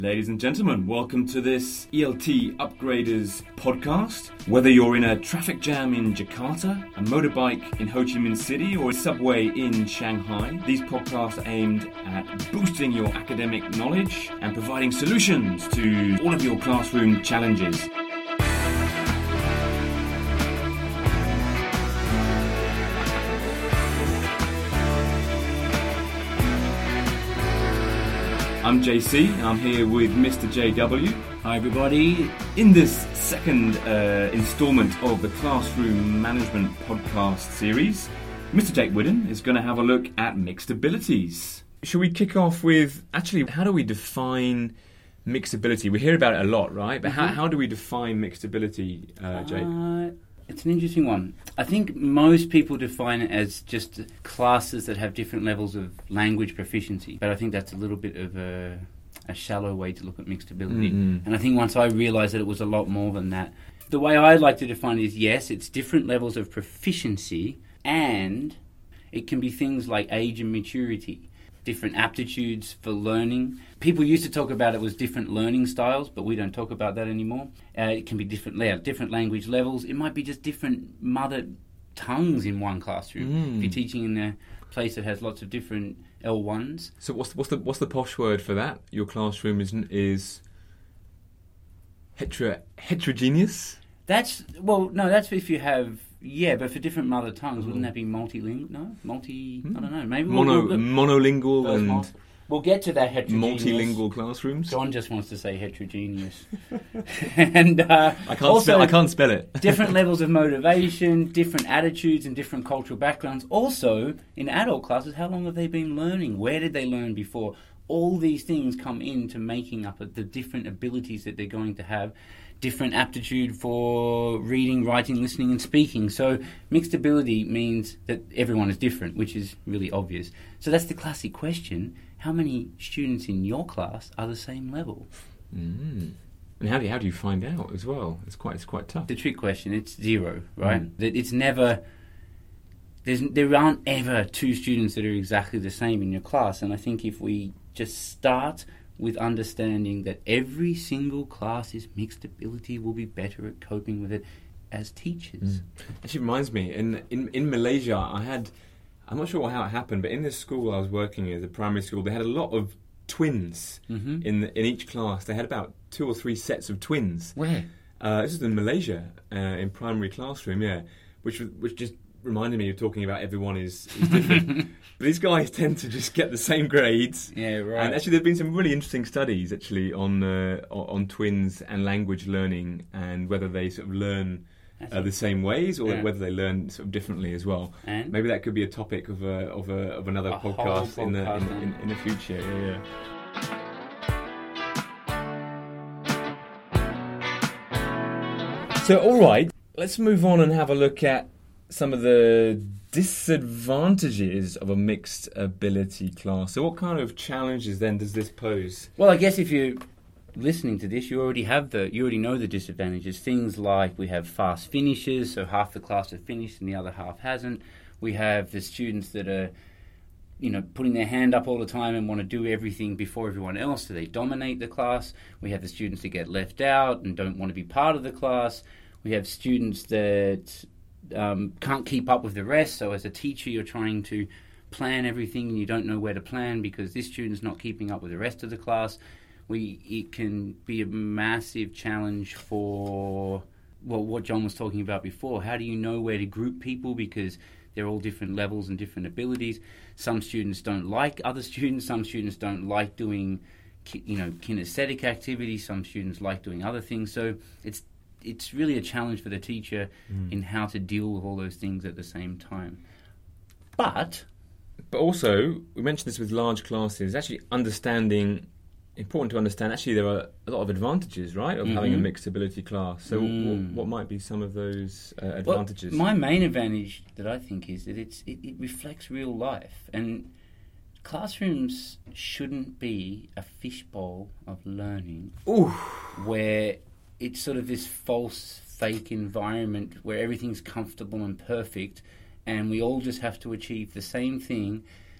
Ladies and gentlemen, welcome to this ELT Upgraders podcast. Whether you're in a traffic jam in Jakarta, a motorbike in Ho Chi Minh City, or a subway in Shanghai, these podcasts are aimed at boosting your academic knowledge and providing solutions to all of your classroom challenges. I'm JC, and I'm here with Mr. JW. Hi everybody. In this second instalment of the Classroom Management podcast series, Mr. Jake Whiddon is going to have a look at mixed abilities. Should we kick off with, actually, how do we define mixed ability? We hear about it a lot, right? But how do we define mixed ability, Jake? It's an interesting one. I think most people define it as just classes that have different levels of language proficiency. But I think that's a little bit of a shallow way to look at mixed ability. Mm-hmm. And I think once I realised that it was a lot more than that. The way I like to define it is, yes, it's different levels of proficiency, and it can be things like age and maturity, different aptitudes for learning. People used to talk about it was different learning styles, but we don't talk about that anymore. It can be different language levels. It might be just different mother tongues in one classroom. If you're teaching in a place that has lots of different L1s. So what's the posh word for that? Your classroom is heterogeneous? That's if you have. Yeah, but for different mother tongues, wouldn't that be multilingual? No? I don't know. Maybe monolingual and... We'll get to that heterogeneous. Multilingual classrooms? John just wants to say heterogeneous. And I can't spell it. Different levels of motivation, different attitudes and different cultural backgrounds. Also, in adult classes, how long have they been learning? Where did they learn before? All these things come into making up the different abilities that they're going to have. Different aptitude for reading, writing, listening and speaking. So mixed ability means that everyone is different, which is really obvious. So that's the classic question. How many students in your class are the same level? Mm. And how do you find out as well? It's quite tough. The trick question, it's zero, right? It's never... There aren't ever two students that are exactly the same in your class. And I think if we just start with understanding that every single class is mixed ability, will be better at coping with it as teachers. Actually reminds me, in Malaysia, I'm not sure how it happened, but in this school I was working in, the primary school, they had a lot of twins in each class. They had about 2 or 3 sets of twins. Where? This is in Malaysia, in primary classroom, yeah, which just reminded me of talking about everyone is different. But these guys tend to just get the same grades. Yeah, right. And actually, there have been some really interesting studies actually on twins and language learning, and whether they sort of learn the same ways or whether they learn sort of differently as well. And? Maybe that could be a topic of another podcast in the future. Yeah. So, all right, let's move on and have a look at some of the disadvantages of a mixed ability class. So what kind of challenges then does this pose? Well, I guess if you're listening to this, you already know the disadvantages. Things like we have fast finishes, so half the class have finished and the other half hasn't. We have the students that are, putting their hand up all the time and want to do everything before everyone else, so they dominate the class. We have the students that get left out and don't want to be part of the class. We have students that can't keep up with the rest, so as a teacher you're trying to plan everything and you don't know where to plan because this student's not keeping up with the rest of the class. It can be a massive challenge for what John was talking about before. How do you know where to group people, because they're all different levels and different abilities? Some students don't like other students, some students don't like doing kinesthetic activities, some students like doing other things. So it's really a challenge for the teacher in how to deal with all those things at the same time. But also, we mentioned this with large classes, actually important to understand, actually there are a lot of advantages, right, of having a mixed ability class. So what might be some of those advantages? Well, my main advantage that I think is that it reflects real life. And classrooms shouldn't be a fishbowl of learning where it's sort of this false, fake environment where everything's comfortable and perfect and we all just have to achieve the same thing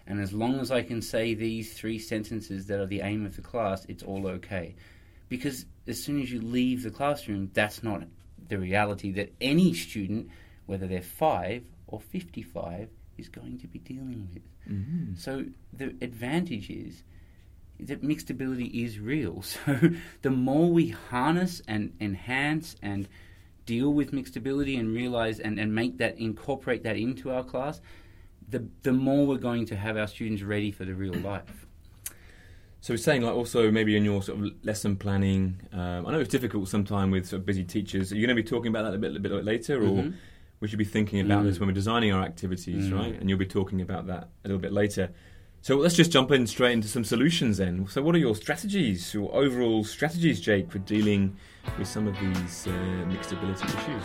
And as long as I can say these 3 sentences that are the aim of the class, it's all okay. Because as soon as you leave the classroom, that's not the reality that any student, whether they're 5 or 55, is going to be dealing with. Mm-hmm. So the advantage is that mixed ability is real. So the more we harness and enhance and deal with mixed ability and realize and make that, incorporate that into our class, the more we're going to have our students ready for the real life. So we're saying, like, also maybe in your sort of lesson planning, I know it's difficult sometimes with sort of busy teachers. Are you going to be talking about that a bit later, or we should be thinking about this when we're designing our activities, right? And you'll be talking about that a little bit later. So let's just jump in straight into some solutions then. So what are your strategies, your overall strategies, Jake, for dealing with some of these mixed ability issues?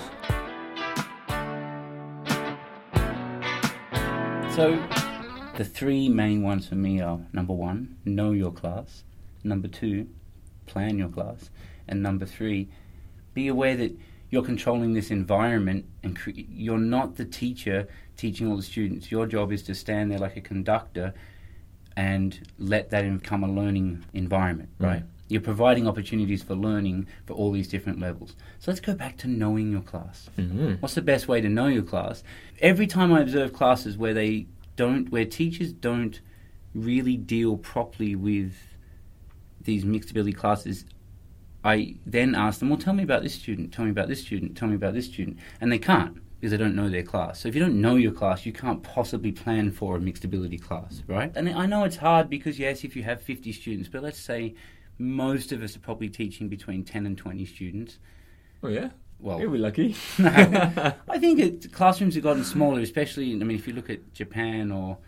So the 3 main ones for me are, number 1, know your class. Number 2, plan your class. And number 3, be aware that you're controlling this environment and you're not the teacher teaching all the students. Your job is to stand there like a conductor and let that become a learning environment, right? You're providing opportunities for learning for all these different levels. So let's go back to knowing your class. Mm-hmm. What's the best way to know your class? Every time I observe classes where teachers don't really deal properly with these mixed ability classes, I then ask them, well, tell me about this student, tell me about this student, tell me about this student. And they can't, because they don't know their class. So if you don't know your class, you can't possibly plan for a mixed ability class, right? And I know it's hard because, yes, if you have 50 students, but let's say most of us are probably teaching between 10 and 20 students. Oh, yeah? Well, you'll be lucky. I think classrooms have gotten smaller, especially, if you look at Japan or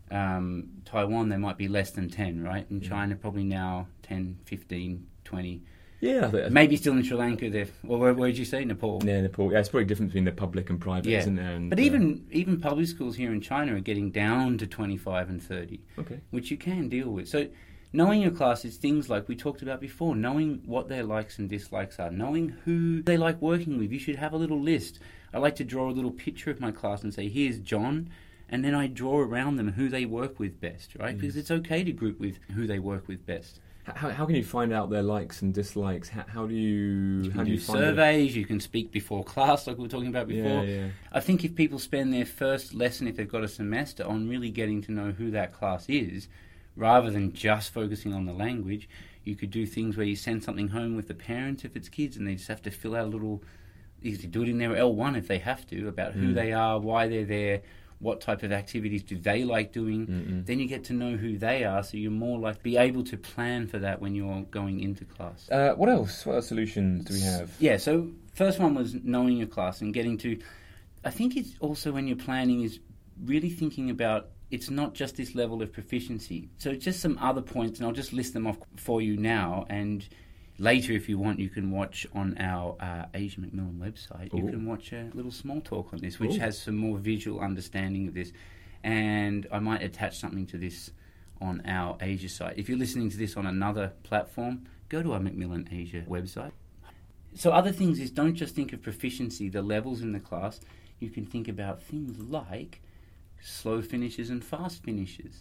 Taiwan, they might be less than 10, right? In China, probably now 10, 15, 20. Yeah. Maybe still in Sri Lanka. Where did you say? Nepal? Yeah, Nepal. Yeah, it's probably different between the public and private, isn't there? And, but even public schools here in China are getting down to 25 and 30, which you can deal with. So knowing your class is things like we talked about before, knowing what their likes and dislikes are, knowing who they like working with. You should have a little list. I like to draw a little picture of my class and say, here's John, and then I draw around them who they work with best, right? Because it's okay to group with who they work with best. How can you find out their likes and dislikes? How do you do surveys? You can speak before class, like we were talking about before. Yeah. I think if people spend their first lesson, if they've got a semester, on really getting to know who that class is, rather than just focusing on the language, you could do things where you send something home with the parents if it's kids, and they just have to fill out a little. You could do it in their L1 if they have to, about who they are, why they're there, what type of activities do they like doing. Then you get to know who they are, so you're more likely to be able to plan for that when you're going into class. What else? What other solutions do we have? Yeah, so first one was knowing your class and getting to... I think it's also when you're planning is really thinking about it's not just this level of proficiency. So just some other points, and I'll just list them off for you now, and later, if you want, you can watch on our Asia Macmillan website. You can watch a little small talk on this, which has some more visual understanding of this. And I might attach something to this on our Asia site. If you're listening to this on another platform, go to our Macmillan Asia website. So other things is don't just think of proficiency, the levels in the class. You can think about things like slow finishes and fast finishes.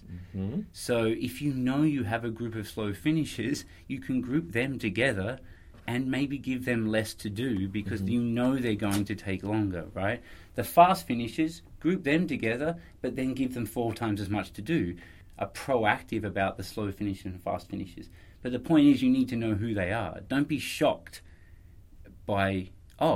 So if you know you have a group of slow finishers, you can group them together and maybe give them less to do because you know they're going to take longer, right? The fast finishers, group them together, but then give them 4 times as much to do. Are proactive about the slow finishes and fast finishes. But the point is you need to know who they are. Don't be shocked by,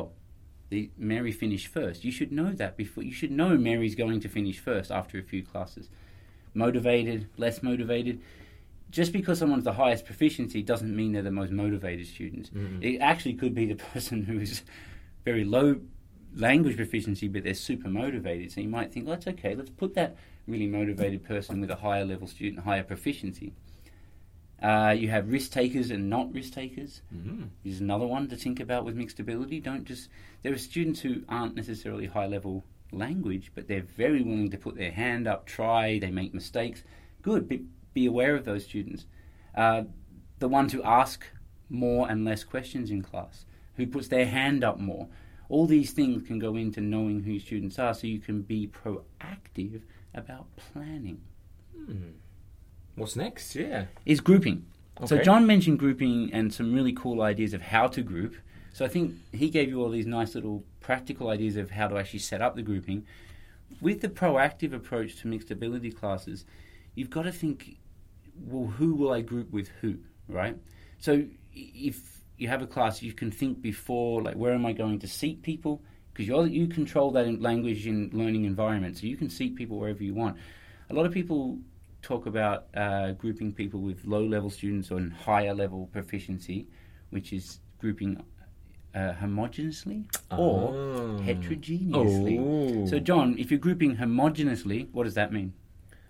Mary finished first. You should know that before. You should know Mary's going to finish first after a few classes. Motivated, less motivated. Just because someone's the highest proficiency doesn't mean they're the most motivated students. It actually could be the person who is very low language proficiency, but they're super motivated. So you might think, that's okay. Let's put that really motivated person with a higher level student, higher proficiency. You have risk takers and not risk takers. This is another one to think about with mixed ability. There are students who aren't necessarily high level language, but they're very willing to put their hand up, try, they make mistakes. Good, be aware of those students. The ones who ask more and less questions in class, who puts their hand up more. All these things can go into knowing who your students are so you can be proactive about planning. What's next? Yeah. Is grouping. So Okay. John mentioned grouping and some really cool ideas of how to group. So I think he gave you all these nice little practical ideas of how to actually set up the grouping. With the proactive approach to mixed ability classes, you've got to think, well, who will I group with who, right? So if you have a class, you can think before, like, where am I going to seat people? Because you control that in language and learning environment, so you can seat people wherever you want. A lot of people talk about grouping people with low-level students on higher-level proficiency, which is grouping homogeneously or heterogeneously. Oh. So, John, if you're grouping homogeneously, what does that mean?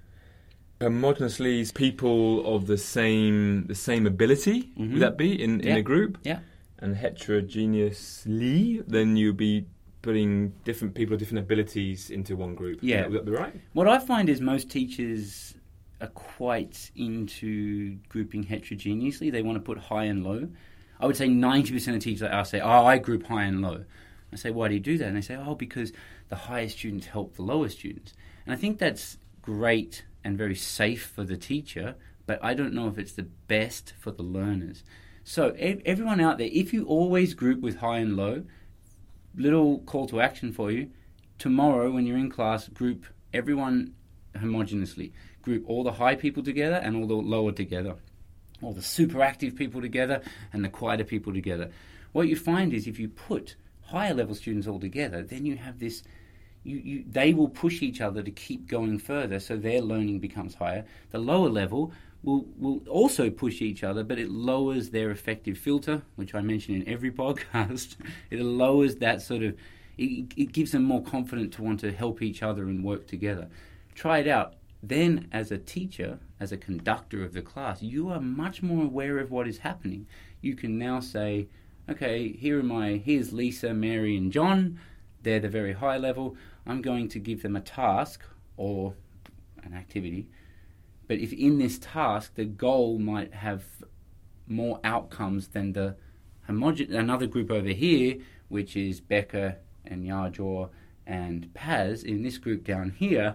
Homogeneously, people of the same ability, would that be, in a group? Yeah. And heterogeneously, then you'd be putting different people of different abilities into one group. Yeah. Would that be right? What I find is most teachers are quite into grouping heterogeneously. They want to put high and low. I would say 90% of teachers I say, I group high and low. I say, why do you do that? And they say, because the higher students help the lower students. And I think that's great and very safe for the teacher, but I don't know if it's the best for the learners. So everyone out there, if you always group with high and low, little call to action for you, tomorrow when you're in class, group everyone homogeneously. Group all the high people together and all the lower together. All the super active people together and the quieter people together. What you find is if you put higher level students all together, then you have this, they will push each other to keep going further, so their learning becomes higher. The lower level will also push each other, but it lowers their effective filter, which I mention in every podcast. It lowers that sort of, it gives them more confidence to want to help each other and work together. Try it out. Then, as a teacher, as a conductor of the class, you are much more aware of what is happening. You can now say, okay, here's Lisa, Mary, and John. They're the very high level. I'm going to give them a task or an activity. But if in this task, the goal might have more outcomes than the another group over here, which is Becca and Yarjor and Paz. In this group down here,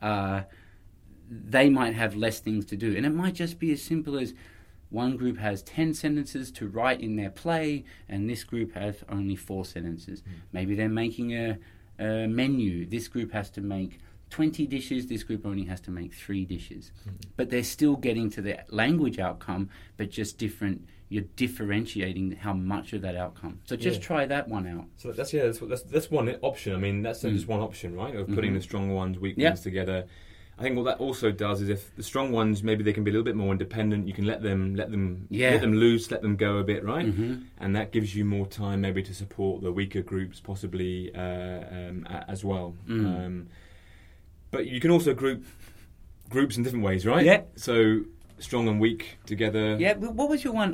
they might have less things to do. And it might just be as simple as one group has 10 sentences to write in their play, and this group has only 4 sentences. Maybe they're making a menu. This group has to make 20 dishes. This group only has to make 3 dishes. But they're still getting to the language outcome, but just different. You're differentiating how much of that outcome. So just try that one out. So that's one option. I mean, that's just one option, right? Of putting the strong ones, weak ones together. I think what that also does is if the strong ones, maybe they can be a little bit more independent. You can let them loose, let them go a bit, right? And that gives you more time maybe to support the weaker groups possibly as well. But you can also group groups in different ways, right? Yeah. So strong and weak together. Yeah. What was your one?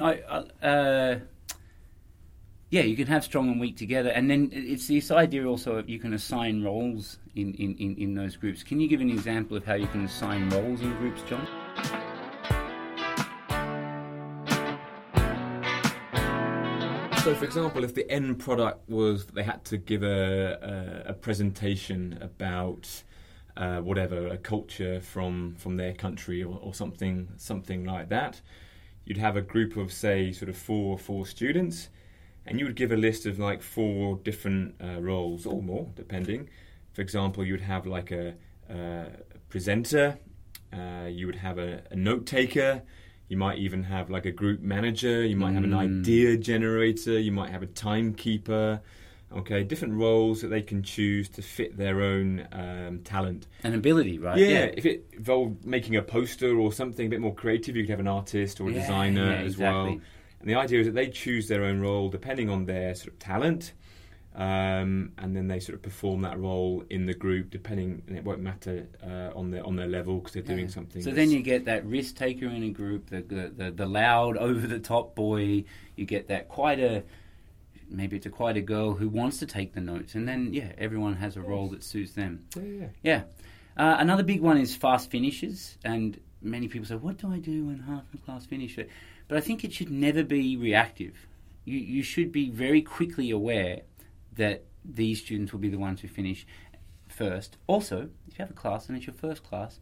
You can have strong and weak together, and then it's this idea also of you can assign roles in those groups. Can you give an example of how you can assign roles in groups, John? So, for example, if the end product was they had to give a presentation about whatever, a culture from their country or something like that, you'd have a group of, say, sort of four students, and you would give a list of like 4 different roles or more, depending. For example, you would have like a presenter, you would have a note taker, you might even have like a group manager, you might have an idea generator, you might have a timekeeper. Okay, different roles that they can choose to fit their own talent. An ability, right? Yeah, if it involved making a poster or something a bit more creative, you could have an artist or a designer as well. And the idea is that they choose their own role depending on their sort of talent, and then they sort of perform that role in the group, depending, and it won't matter on their level because they're doing something. So then you get that risk taker in a group, the loud, over the top boy. You get that maybe it's a quieter girl who wants to take the notes, and then everyone has a role that suits them. Another big one is fast finishes, and many people say, what do I do when half the class finishes? But I think it should never be reactive. You should be very quickly aware that these students will be the ones who finish first. Also, if you have a class and it's your first class,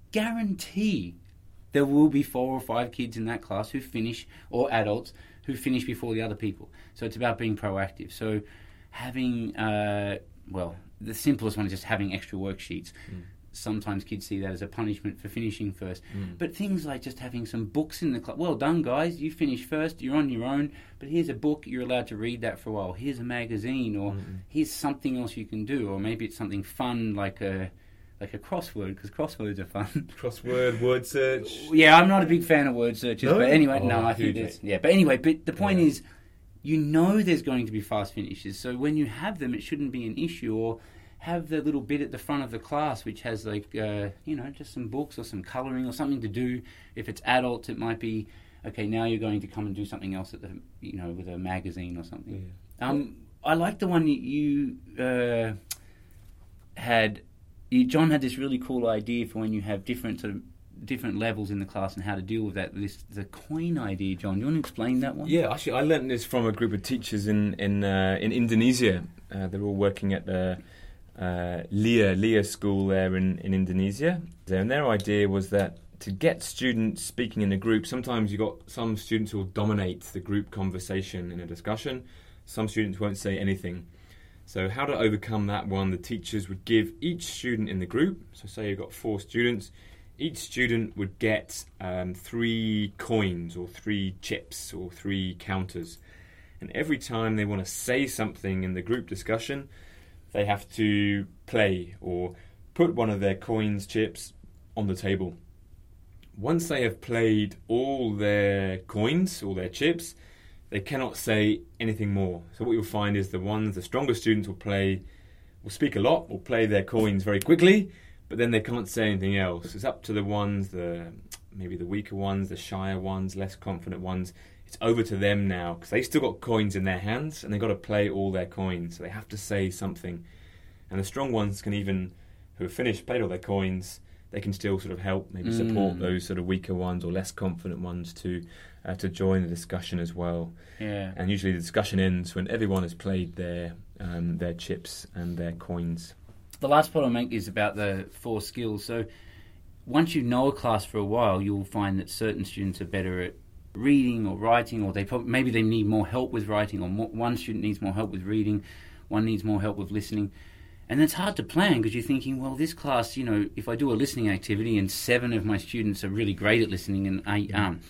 guarantee there will be 4 or 5 kids in that class who finish, or adults who finish before the other people. So it's about being proactive. So having, the simplest one is just having extra worksheets. Sometimes kids see that as a punishment for finishing first. But things like just having some books in the class. Well done, guys. You finished first. You're on your own. But here's a book. You're allowed to read that for a while. Here's a magazine, or here's something else you can do. Or maybe it's something fun like a crossword, because crosswords are fun. Crossword, word search. Yeah, I'm not a big fan of word searches. No? But anyway, I think it's... Yeah, but anyway, but the point is, you know there's going to be fast finishes. So when you have them, it shouldn't be an issue. Or have the little bit at the front of the class which has just some books or some colouring or something to do. If it's adults, it might be, okay, now you're going to come and do something else at the, with a magazine or something. Yeah. I like the one you had. John had this really cool idea for when you have different levels in the class and how to deal with that. The coin idea, John. Do you want to explain that one? Yeah, actually, I learned this from a group of teachers in Indonesia. They're all working at the Lia school there in Indonesia. And their idea was that to get students speaking in a group, sometimes you've got some students who will dominate the group conversation in a discussion. Some students won't say anything. So how to overcome that one, the teachers would give each student in the group, so say you've got 4 students, each student would get 3 coins or 3 chips or 3 counters. And every time they want to say something in the group discussion, they have to play or put one of their coins, chips, on the table. Once they have played all their coins, all their chips, they cannot say anything more. So what you'll find is the strongest students will speak a lot, will play their coins very quickly, but then they can't say anything else. It's up to the ones, maybe the weaker ones, the shyer ones, less confident ones. It's over to them now, because they've still got coins in their hands, and they've got to play all their coins. So they have to say something. And the strong ones can even, who have played all their coins, they can still sort of help, maybe support those sort of weaker ones or less confident ones to join the discussion as well. Yeah. And usually the discussion ends when everyone has played their chips and their coins. The last point I'll make is about the 4 skills. So once you know a class for a while, you'll find that certain students are better at reading or writing, or maybe they need more help with writing, or one student needs more help with reading, one needs more help with listening. And it's hard to plan, because you're thinking, well, this class, if I do a listening activity and 7 of my students are really great at listening and 8 aren't.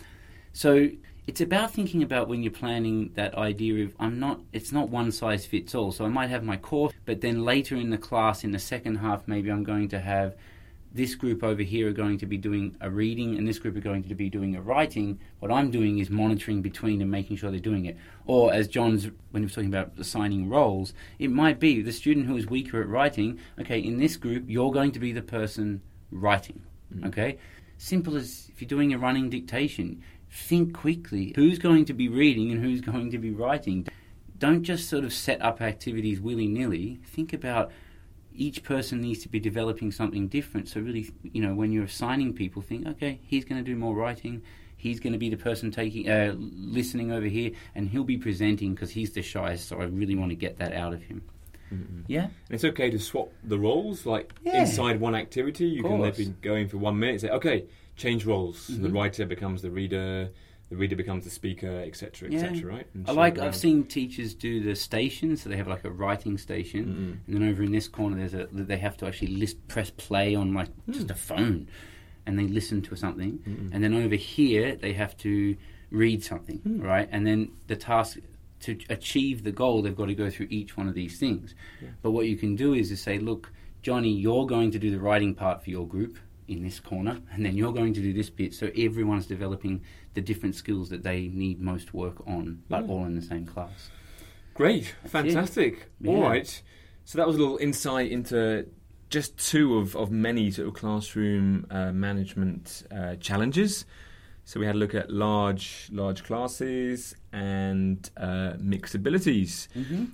So it's about thinking about when you're planning that idea of it's not one size fits all. So I might have my core, but then later in the class, in the second half, maybe I'm going to have this group over here are going to be doing a reading and this group are going to be doing a writing. What I'm doing is monitoring between and making sure they're doing it. Or as when he was talking about assigning roles, it might be the student who is weaker at writing, okay, in this group, you're going to be the person writing, okay? Simple as if you're doing a running dictation, think quickly. Who's going to be reading and who's going to be writing? Don't just sort of set up activities willy-nilly. Think about each person needs to be developing something different. So really, when you're assigning people, think, okay, he's going to do more writing. He's going to be the person listening over here, and he'll be presenting because he's the shyest. So I really want to get that out of him. Mm-hmm. Yeah, and it's okay to swap the roles. Inside one activity, you can maybe go in for 1 minute and say, okay, change roles. Mm-hmm. The writer becomes the reader. The reader becomes the speaker, etc., etc. Right? I've seen teachers do the stations, so they have like a writing station, and then over in this corner, they have to actually press play on just a phone, and they listen to something, and then over here they have to read something, right? And then the task to achieve the goal, they've got to go through each one of these things. Yeah. But what you can do is say, look, Johnny, you're going to do the writing part for your group in this corner, and then you're going to do this bit, so everyone's developing the different skills that they need most work on, but all in the same class. Great. Fantastic. Yeah. All right. So that was a little insight into just 2 of many sort of classroom management challenges. So we had a look at large classes and mixed abilities.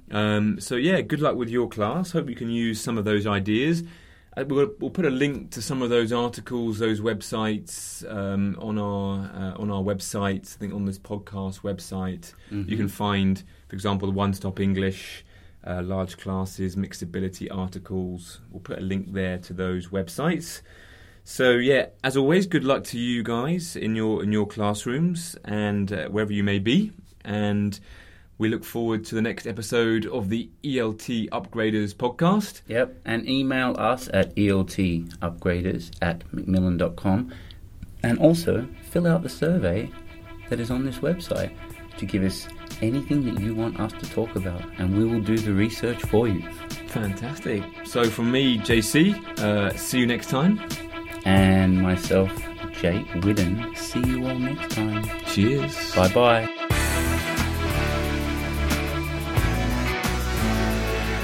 So good luck with your class. Hope you can use some of those ideas. We'll put a link to some of those articles, those websites on our website. I think on this podcast website, you can find, for example, the One Stop English, large classes, mixed ability articles. We'll put a link there to those websites. So yeah, as always, good luck to you guys in your classrooms and wherever you may be. And we look forward to the next episode of the ELT Upgraders podcast. Yep, and email us at eltupgraders@macmillan.com, and also fill out the survey that is on this website to give us anything that you want us to talk about, and we will do the research for you. Fantastic. So from me, JC, see you next time. And myself, Jake Whidden, see you all next time. Cheers. Bye-bye.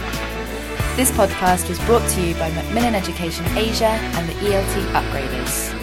This podcast was brought to you by Macmillan Education Asia and the ELT Upgraders.